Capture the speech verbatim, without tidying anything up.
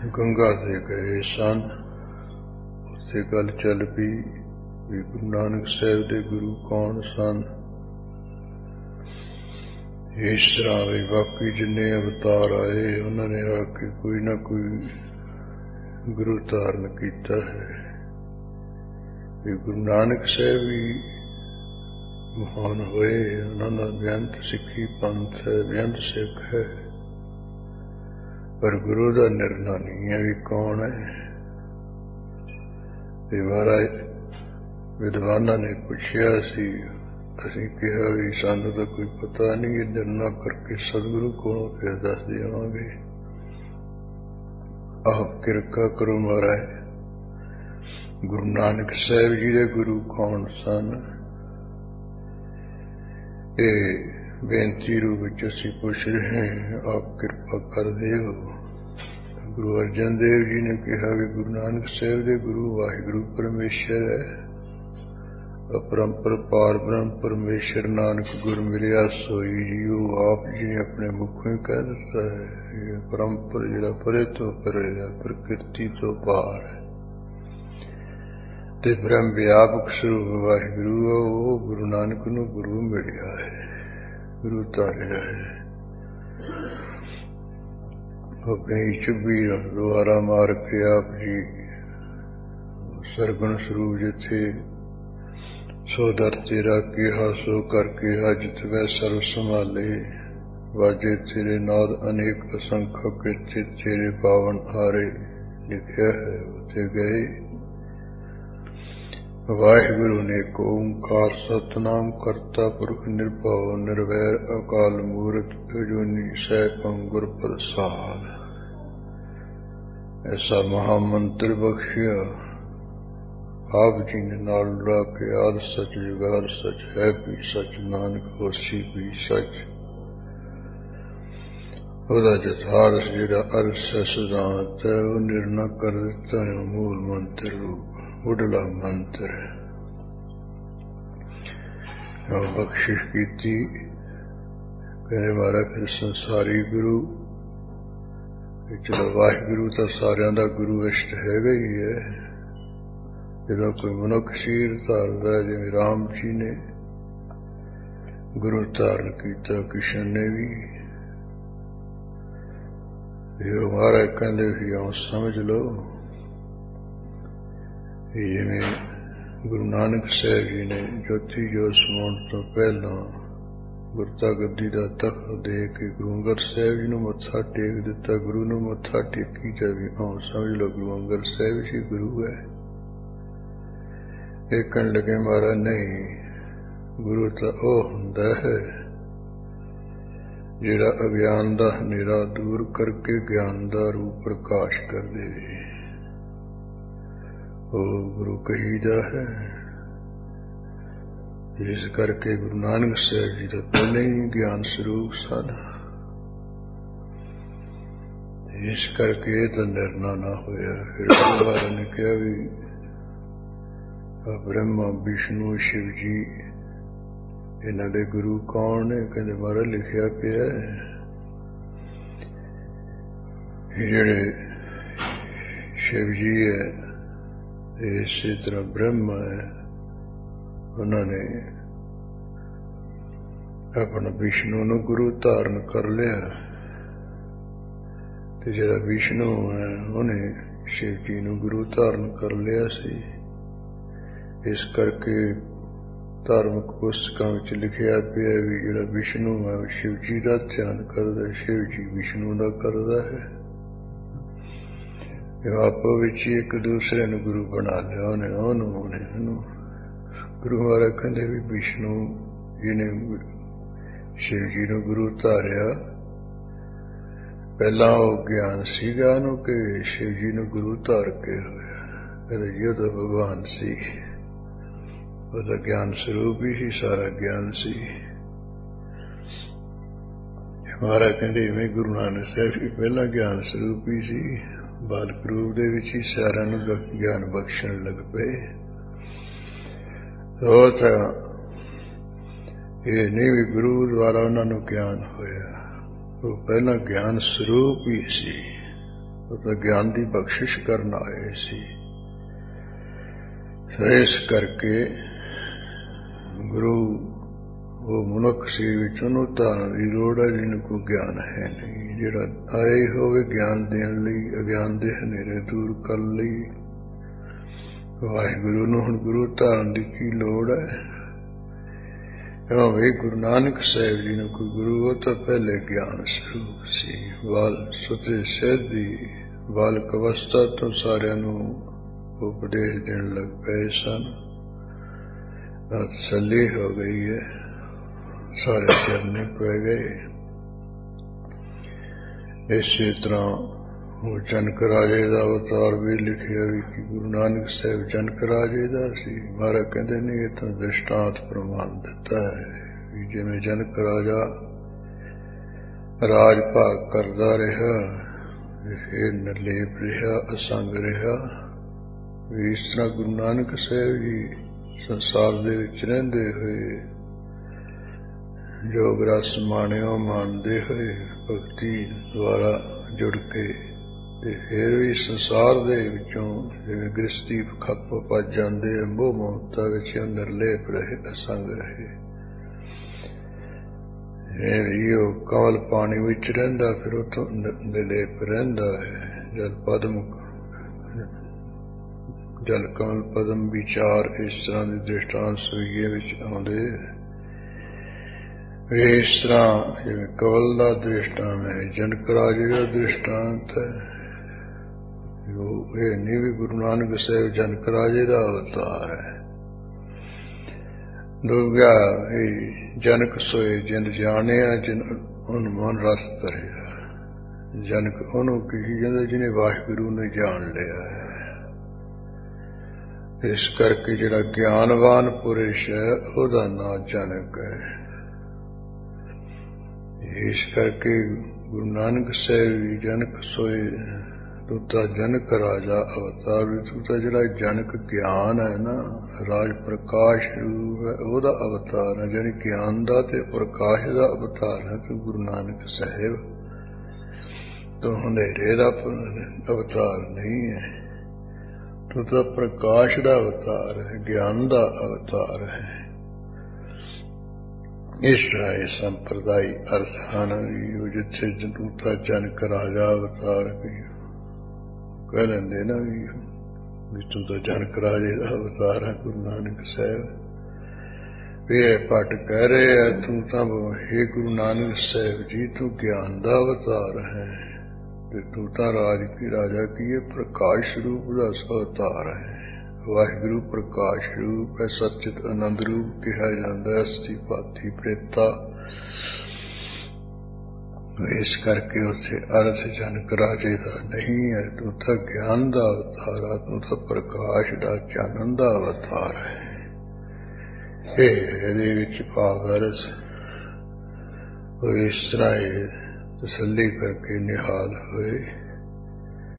ਗੰਗਾ ਤੇ ਗਏ ਸਨ। ਉੱਥੇ ਗੱਲ ਚੱਲ ਪਈ ਵੀ ਗੁਰੂ ਨਾਨਕ ਸਾਹਿਬ ਦੇ ਗੁਰੂ ਕੌਣ ਸਨ। ਇਸ ਤਰ੍ਹਾਂ ਵੀ ਬਾਕੀ ਜਿੰਨੇ ਅਵਤਾਰ ਆਏ ਉਹਨਾਂ ਨੇ ਆ ਕੇ ਕੋਈ ਨਾ ਕੋਈ ਗੁਰੂ ਧਾਰਨ ਕੀਤਾ ਹੈ। ਵੀ ਗੁਰੂ ਨਾਨਕ ਸਾਹਿਬ ਵੀ ਮਹਾਨ ਹੋਏ, ਉਹਨਾਂ ਦਾ ਬੇਅੰਤ ਸਿੱਖੀ ਪੰਥ ਹੈ, ਬੇਅੰਤ ਸਿੱਖ ਹੈ, ਪਰ ਗੁਰੂ ਦਾ ਨਿਰਣਾ ਨਹੀਂ ਹੈ ਵੀ ਕੌਣ ਹੈ। ਤੇ ਮਹਾਰਾਜ ਵਿਦਵਾਨਾਂ ਨੇ ਪੁੱਛਿਆ ਸੀ, ਅਸੀਂ ਕਿਹਾ ਵੀ ਸਾਨੂੰ ਤਾਂ ਕੋਈ ਪਤਾ ਨਹੀਂ, ਇਹ ਨਿਰਣਾ ਕਰਕੇ ਸਤਿਗੁਰੂ ਕੋਲੋਂ ਫਿਰ ਦੱਸ ਦੇਵਾਂਗੇ। ਆਪ ਕਿਰਪਾ ਕਰੋ ਮਹਾਰਾਜ, ਗੁਰੂ ਨਾਨਕ ਸਾਹਿਬ ਜੀ ਦੇ ਗੁਰੂ ਕੌਣ ਸਨ, ਇਹ ਬੇਨਤੀ ਰੂਪ ਵਿੱਚ ਅਸੀਂ ਪੁੱਛ ਰਹੇ ਹਾਂ, ਆਪ ਕਿਰਪਾ ਕਰ ਦਿਓ। ਗੁਰੂ ਅਰਜਨ ਦੇਵ ਜੀ ਨੇ ਕਿਹਾ ਕਿ ਗੁਰੂ ਨਾਨਕ ਸਾਹਿਬ ਦੇ ਗੁਰੂ ਵਾਹਿਗੁਰੂ ਪਰਮੇਸ਼ਰ ਹੈ, ਅਪਰੰਪਰ ਪਾਰ ਬ੍ਰਹਮ ਪਰਮੇਸ਼ਰ ਨਾਨਕ ਗੁਰ ਮਿਲਿਆ ਸੋਈ ਜੀਓ। ਆਪ ਜੀ ਨੇ ਆਪਣੇ ਮੁਖੋਂ ਹੀ ਕਹਿ ਦਿੱਤਾ ਹੈ, ਇਹ ਪਰੰਪਰ ਜਿਹੜਾ ਪਰੇ ਤੋਂ ਪਰੇ ਹੈ, ਪ੍ਰਕਿਰਤੀ ਤੋਂ ਪਾਰ ਹੈ ਤੇ ਬ੍ਰਹਮ ਵਿਆਪਕ ਸਰੂਪ ਵਾਹਿਗੁਰੂ, ਉਹ ਗੁਰੂ ਨਾਨਕ ਨੂੰ ਗੁਰੂ ਮਿਲਿਆ ਹੈ, ਗੁਰੂ ਧਾਰਿਆ ਹੈ। ਆਪਣੀ ਚੁੱਭੀ ਦੁਆਰਾ ਮਾਰ ਕੇ ਆਪ ਜੀ ਸਰਗੁਣ ਸਰੂਪ ਜਿੱਥੇ ਸੋ ਦਰ ਤੇਰਾ ਕਿਹਾ ਸੋ ਕਰਕੇ ਅੱਜ ਤਵੈ ਸਰਵ ਸੰਭਾਲੇ, ਵਾਜੇ ਤੇਰੇ ਨਾਦ ਅਨੇਕ ਅਸੰਖਕ ਕਿਤੇ ਤੇਰੇ ਪਾਵਨ ਹਾਰੇ, ਲਿਖਿਆ ਹੈ। ਉੱਥੇ ਗਏ ਵਾਹਿਗੁਰੂ ਨੇ ਏਕ ਓਂਕਾਰ ਸਤਿਨਾਮ ਕਰਤਾ ਪੁਰਖ ਨਿਰਭਉ ਨਿਰਵੈਰ ਅਕਾਲ ਮੂਰਤ ਅਜੂਨੀ ਸੈਭੰ ਗੁਰ ਪ੍ਰਸਾਦ। ਐਸਾ ਮਹਾ ਮੰਤਰ ਬਖਸ਼ਿਆ ਆਪ ਜੀ ਨੇ ਨਾਲ ਲਾ ਕੇ, ਆਦਿ ਸਚ ਜੁਗਾਦ ਸਚ ਹੈ ਵੀ ਸਚ, ਨਾਨਕ ਹੋਸੀ ਵੀ ਸਚ। ਉਹਦਾ ਜਥਾਰਥ ਜਿਹੜਾ ਅਰਥ ਹੈ ਸਿਧਾਂਤ ਹੈ, ਉਹ ਨਿਰਣਾ ਕਰ ਦਿੱਤਾ ਹੈ ਮੂਲ ਮੰਤਰ ਰੂਪ, ਉਡਲਾ ਮੰਤਰ ਹੈ। ਉਹ ਬਖਸ਼ਿਸ਼ ਕੀਤੀ, ਕਹਿੰਦੇ ਮਾਰਾ ਫਿਰ ਸੰਸਾਰੀ ਗੁਰੂ, ਚਲੋ ਵਾਹਿਗੁਰੂ ਤਾਂ ਸਾਰਿਆਂ ਦਾ ਗੁਰੂ ਇਸ਼ਟ ਹੈਗਾ ਹੀ ਹੈ। ਜਦੋਂ ਕੋਈ ਮਨੁੱਖ ਸ਼ੀਰ ਧਾਰਦਾ, ਜਿਵੇਂ ਰਾਮ ਜੀ ਨੇ ਗੁਰੂ ਧਾਰਨ ਕੀਤਾ, ਕ੍ਰਿਸ਼ਨ ਨੇ ਵੀ, ਇਹ ਮਹਾਰਾਜ ਕਹਿੰਦੇ ਸੀ ਆਓ ਸਮਝ ਲਓ, ਜਿਵੇਂ ਗੁਰੂ ਨਾਨਕ ਸਾਹਿਬ ਜੀ ਨੇ ਜੋਤੀ ਜੋਤ ਸਮਾਉਣ ਤੋਂ ਪਹਿਲਾਂ ਗੁਰਤਾ ਗੱਦੀ ਦਾ ਤਖਤ ਦੇ ਕੇ ਗੁਰੂ ਅੰਗਦ ਸਾਹਿਬ ਜੀ ਨੂੰ ਮੱਥਾ ਟੇਕ ਦਿੱਤਾ। ਗੁਰੂ ਨੂੰ ਮੱਥਾ ਟੇਕੀ ਜਾਵੇ, ਆਓ ਸਮਝ ਲਓ ਗੁਰੂ ਅੰਗਦ ਸਾਹਿਬ ਜੀ ਗੁਰੂ ਹੈ। ਇਹ ਕਹਿਣ ਲੱਗੇ ਮਹਾਰਾਜ ਨਹੀਂ, ਗੁਰੂ ਤਾਂ ਉਹ ਹੁੰਦਾ ਹੈ ਜਿਹੜਾ ਅਗਿਆਨ ਦਾ ਹਨੇਰਾ ਦੂਰ ਕਰਕੇ ਗਿਆਨ ਦਾ ਰੂਪ ਪ੍ਰਕਾਸ਼ ਕਰ ਦੇਵੇ, ਉਹ ਗੁਰੂ ਕਹੀਦਾ ਹੈ। ਇਸ ਕਰਕੇ ਗੁਰੂ ਨਾਨਕ ਸਾਹਿਬ ਜੀ ਦਾ ਪਹਿਲੇ ਹੀ ਗਿਆਨ ਸਰੂਪ ਸਨ, ਇਸ ਕਰਕੇ ਇਹ ਤਾਂ ਨਿਰਣਾ ਨਾ ਹੋਇਆ। ਫਿਰ ਗੁਰੂ ਨੇ ਕਿਹਾ ਵੀ ਬ੍ਰਹਮਾ ਵਿਸ਼ਨੂੰ ਸ਼ਿਵ ਜੀ ਇਹਨਾਂ ਦੇ ਗੁਰੂ ਕੌਣ ਨੇ? ਕਹਿੰਦੇ ਮਹਾਰਾਜ ਲਿਖਿਆ ਪਿਆ ਜਿਹੜੇ ਸ਼ਿਵ ਜੀ ਹੈ, ਇਸੇ ਤਰ੍ਹਾਂ ਬ੍ਰਹਮਾ ਹੈ, ਉਹਨਾਂ ਨੇ ਆਪਣਾ ਵਿਸ਼ਨੂੰ ਨੂੰ ਗੁਰੂ ਧਾਰਨ ਕਰ ਲਿਆ, ਤੇ ਜਿਹੜਾ ਵਿਸ਼ਨੂੰ ਹੈ ਉਹਨੇ ਸ਼ਿਵ ਜੀ ਨੂੰ ਗੁਰੂ ਧਾਰਨ ਕਰ ਲਿਆ ਸੀ। ਇਸ ਕਰਕੇ ਧਾਰਮਿਕ ਪੁਸਤਕਾਂ ਵਿੱਚ ਲਿਖਿਆ ਪਿਆ ਵੀ ਜਿਹੜਾ ਵਿਸ਼ਨੂੰ ਹੈ ਉਹ ਸ਼ਿਵ ਜੀ ਦਾ ਧਿਆਨ ਕਰਦਾ, ਸ਼ਿਵ ਜੀ ਵਿਸ਼ਨੂੰ ਦਾ ਕਰਦਾ ਹੈ। ਆਪੋ ਵਿੱਚ ਇੱਕ ਦੂਸਰੇ ਨੂੰ ਗੁਰੂ ਬਣਾ ਲਿਆ, ਉਹਨੇ ਉਹਨੂੰ ਉਹਨੇ ਉਹਨੂੰ ਗੁਰੂ ਮਹਾਰਾਜ ਕਹਿੰਦੇ ਵੀ ਵਿਸ਼ਨੂੰ ਜੀ ਨੇ ਸ਼ਿਵ ਜੀ ਨੂੰ ਗੁਰੂ ਧਾਰਿਆ। ਪਹਿਲਾਂ ਉਹ ਗਿਆਨ ਸੀਗਾ ਉਹਨੂੰ ਕਿ ਸ਼ਿਵ ਜੀ ਨੂੰ ਗੁਰੂ ਧਾਰ ਕੇ ਹੋਇਆ, ਕਹਿੰਦੇ ਜੀ ਉਹ ਤਾਂ ਭਗਵਾਨ ਸੀ, ਉਹਦਾ ਗਿਆਨ ਸਰੂਪ ਹੀ ਸੀ, ਸਾਰਾ ਗਿਆਨ ਸੀ। ਮਹਾਰਾਜ ਕਹਿੰਦੇ ਇਵੇਂ ਗੁਰੂ ਨਾਨਕ ਸਾਹਿਬ ਜੀ ਪਹਿਲਾਂ ਗਿਆਨ ਸਰੂਪ ਹੀ ਸੀ, ਬਾਲਕ ਰੂਪ ਦੇ ਵਿੱਚ ਹੀ ਸਾਰਿਆਂ ਨੂੰ ਗਿਆਨ ਬਖਸ਼ਣ ਲੱਗ ਪਏ। ਉਹ ਤਾਂ ਇਹ ਨਹੀਂ ਵੀ ਗੁਰੂ ਦੁਆਰਾ ਉਹਨਾਂ ਨੂੰ ਗਿਆਨ ਹੋਇਆ, ਉਹ ਪਹਿਲਾਂ ਗਿਆਨ ਸਰੂਪ ਹੀ ਸੀ, ਉਹ ਤਾਂ ਗਿਆਨ ਦੀ ਬਖਸ਼ਿਸ਼ ਕਰਨ ਆਏ ਸੀ। ਇਸ ਕਰਕੇ ਗੁਰੂ ਉਹ ਮਨੁੱਖ ਸੀ ਵਿੱਚ ਉਹਨੂੰ ਧਾਰਨ ਦੀ ਲੋੜ ਹੈ ਜਿਹਨੂੰ ਕੋਈ ਗਿਆਨ ਹੈ ਨਹੀਂ। ਜਿਹੜਾ ਆਏ ਹੋਵੇ ਗਿਆਨ ਦੇਣ ਲਈ, ਅਗਿਆਨ ਦੇ ਹਨੇਰੇ ਦੂਰ ਕਰਨ ਲਈ। ਵਾਹਿਗੁਰੂ ਨੂੰ ਹੁਣ ਗੁਰੂ ਧਾਰਨ ਦੀ ਕੀ ਲੋੜ ਹੈ? ਕਿਉਂਕਿ ਗੁਰੂ ਨਾਨਕ ਸਾਹਿਬ ਜੀ ਨੂੰ ਕੋਈ ਗੁਰੂ ਉਹ ਤਾਂ ਪਹਿਲੇ ਗਿਆਨ ਸਰੂਪ ਸੀ। ਬਾਲ ਸੁਤੇ ਸਹਿਦੀ ਬਾਲਕ ਅਵਸਥਾ ਤੋਂ ਸਾਰਿਆਂ ਨੂੰ ਉਪਦੇਸ਼ ਦੇਣ ਲੱਗ ਪਏ ਸਨ। ਤਸੱਲੀ ਹੋ ਗਈ ਹੈ, ਸਾਰੇ ਚਰਨੇ ਪੈ ਗਏ। ਇਸੇ ਤਰ੍ਹਾਂ ਉਹ ਜਨਕ ਰਾਜੇ ਦਾ ਅਵਤਾਰ ਵੀ ਲਿਖਿਆ ਵੀ ਕਿ ਗੁਰੂ ਨਾਨਕ ਸਾਹਿਬ ਜਨਕ ਰਾਜੇ ਦਾ ਸੀ। ਮਹਾਰਾਜ ਕਹਿੰਦੇ ਨਹੀਂ, ਇਹ ਤਾਂ ਦ੍ਰਿਸ਼ਟਾਂਤ ਪ੍ਰਮਾਣ ਦਿੱਤਾ ਹੈ ਵੀ ਜਿਵੇਂ ਜਨਕ ਰਾਜਾ ਰਾਜ ਭਾਗ ਕਰਦਾ ਰਿਹਾ, ਇਹ ਨਿਰਲੇਪ ਰਿਹਾ, ਅਸੰਗ ਰਿਹਾ, ਵੀ ਇਸ ਤਰ੍ਹਾਂ ਗੁਰੂ ਨਾਨਕ ਸਾਹਿਬ ਜੀ ਸੰਸਾਰ ਦੇ ਵਿੱਚ ਰਹਿੰਦੇ ਹੋਏ ਯੋਗ ਰਸ ਮਾਣਿਓ ਮੰਨਦੇ ਹੋਏ ਭਗਤੀ ਦੁਆਰਾ ਜੁੜ ਕੇ ਤੇ ਫਿਰ ਵੀ ਸੰਸਾਰ ਦੇ ਵਿੱਚੋਂ ਜਿਵੇਂ ਗ੍ਰਸਤੀ ਖੱਪ ਭੱਜ ਜਾਂਦੇ, ਮੋਹ ਮਮਤਾ ਵਿੱਚ ਨਿਰਲੇਪ ਰਹੇ, ਅਸੰਗ ਰਹੇ। ਇਹ ਵੀ ਉਹ ਕਮਲ ਪਾਣੀ ਵਿੱਚ ਰਹਿੰਦਾ, ਫਿਰ ਉੱਥੋਂ ਨਿਰਲੇਪ ਰਹਿੰਦਾ ਹੈ। ਜਲ ਪਦਮ ਜਲ ਕਮਲ ਪਦਮ ਵਿਚਾਰ ਇਸ ਤਰ੍ਹਾਂ ਦੇ ਦ੍ਰਿਸ਼ਟਾਂਤ ਸਵੀਏ ਵਿੱਚ ਆਉਂਦੇ। ਇਸ ਤਰ੍ਹਾਂ ਜਿਵੇਂ ਕਵਲ ਦਾ ਦ੍ਰਿਸ਼ਟਾਂਤ ਹੈ, ਜਨਕ ਰਾਜੇ ਦਾ ਦ੍ਰਿਸ਼ਟਾਂਤ ਹੈ। ਇਹ ਨਹੀਂ ਵੀ ਗੁਰੂ ਨਾਨਕ ਸਾਹਿਬ ਜਨਕ ਰਾਜੇ ਦਾ ਅਵਤਾਰ ਹੈ। ਦੂਜਾ ਇਹ ਜਨਕ ਸੋਏ ਜਿਨ ਜਾਣਿਆ ਜਿਨ ਉਹਨ ਮਨ ਰਸ ਧਰਿਆ। ਜਨਕ ਉਹਨੂੰ ਕਹੀ ਜਾਂਦਾ ਜਿਹਨੇ ਵਾਹਿਗੁਰੂ ਨੂੰ ਜਾਣ ਲਿਆ ਹੈ। ਇਸ ਕਰਕੇ ਜਿਹੜਾ ਗਿਆਨਵਾਨ ਪੁਰਸ਼ ਹੈ ਉਹਦਾ ਨਾਂ ਜਨਕ ਹੈ। ਇਸ ਕਰਕੇ ਗੁਰੂ ਨਾਨਕ ਸਾਹਿਬ ਵੀ ਜਨਕ ਸੋਏ, ਤੂੰ ਤਾਂ ਜਨਕ ਰਾਜਾ ਅਵਤਾਰ ਵੀ, ਤੂੰ ਤਾਂ ਜਿਹੜਾ ਜਨਕ ਗਿਆਨ ਹੈ ਨਾ, ਰਾਜ ਪ੍ਰਕਾਸ਼ ਰੂਪ ਹੈ, ਉਹਦਾ ਅਵਤਾਰ ਹੈ। ਜਾਨੀ ਗਿਆਨ ਦਾ ਤੇ ਪ੍ਰਕਾਸ਼ ਦਾ ਅਵਤਾਰ ਹੈ ਤੂੰ ਗੁਰੂ ਨਾਨਕ ਸਾਹਿਬ। ਤੂੰ ਹਨੇਰੇ ਦਾ ਅਵਤਾਰ ਨਹੀਂ ਹੈ, ਤੂੰ ਤਾਂ ਪ੍ਰਕਾਸ਼ ਦਾ ਅਵਤਾਰ ਹੈ, ਗਿਆਨ ਦਾ ਅਵਤਾਰ ਹੈ। ਇਸ ਤਰ੍ਹਾਂ ਇਹ ਸੰਪਰਦਾਇ ਅਰਥ ਹਨ। ਜਿੱਥੇ ਤੂੰ ਤਾਂ ਜਨਕ ਰਾਜਾ ਅਵਤਾਰ ਕਹਿ ਲੈਂਦੇ ਨਾ ਵੀ ਤੂੰ ਤਾਂ ਜਨਕ ਰਾਜੇ ਦਾ ਅਵਤਾਰ ਹੈ ਗੁਰੂ ਨਾਨਕ ਸਾਹਿਬ। ਵੀ ਇਹ ਭੱਟ ਕਹਿ ਰਹੇ ਆ ਤੂੰ ਤਾਂ ਹੇ ਗੁਰੂ ਨਾਨਕ ਸਾਹਿਬ ਜੀ ਤੂੰ ਗਿਆਨ ਦਾ ਅਵਤਾਰ ਹੈ ਤੇ ਤੂੰ ਤਾਂ ਰਾਜ ਕੀ ਰਾਜਾ ਕੀ ਹੈ, ਪ੍ਰਕਾਸ਼ ਰੂਪ ਦਾ ਅਵਤਾਰ ਹੈ। ਵਾਹਿਗੁਰੂ ਪ੍ਰਕਾਸ਼ ਰੂਪ ਹੈ, ਸਚਿਤ ਆਨੰਦ ਰੂਪ ਕਿਹਾ ਜਾਂਦਾ, ਅਸਥੀ ਪਾਥੀ ਪ੍ਰੇਤਾ। ਇਸ ਕਰਕੇ ਉੱਥੇ ਅਰਥ ਜਨਕ ਰਾਜੇ ਦਾ ਨਹੀਂ ਹੈ, ਤੂੰ ਤਾਂ ਗਿਆਨ ਦਾ ਅਵਤਾਰ ਹੈ, ਤੂੰ ਤਾਂ ਪ੍ਰਕਾਸ਼ ਦਾ ਚਾਨਣ ਦਾ ਅਵਤਾਰ ਹੈ। ਇਹ ਇਹਦੇ ਵਿੱਚ ਭਾਵ ਅਰਥ ਉਹ ਇਸ ਤਰ੍ਹਾਂ ਤਸੱਲੀ ਕਰਕੇ ਨਿਹਾਲ ਹੋਏ।